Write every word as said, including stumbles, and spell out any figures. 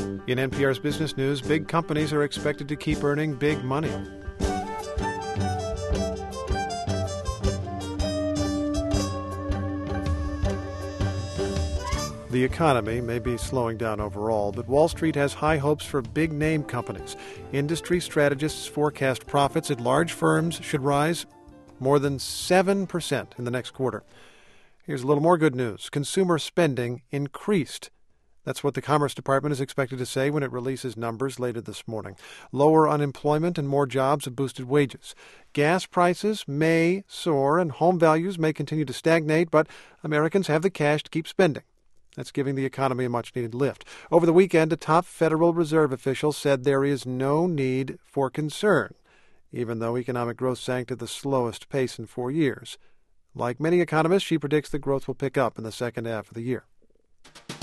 In N P R's Business News, big companies are expected to keep earning big money. The economy may be slowing down overall, but Wall Street has high hopes for big-name companies. Industry strategists forecast profits at large firms should rise more than seven percent in the next quarter. Here's a little more good news. Consumer spending increased. That's what the Commerce Department is expected to say when it releases numbers later this morning. Lower unemployment and more jobs have boosted wages. Gas prices may soar and home values may continue to stagnate, but Americans have the cash to keep spending. That's giving the economy a much-needed lift. Over the weekend, a top Federal Reserve official said there is no need for concern, even though economic growth sank to the slowest pace in four years. Like many economists, she predicts that growth will pick up in the second half of the year.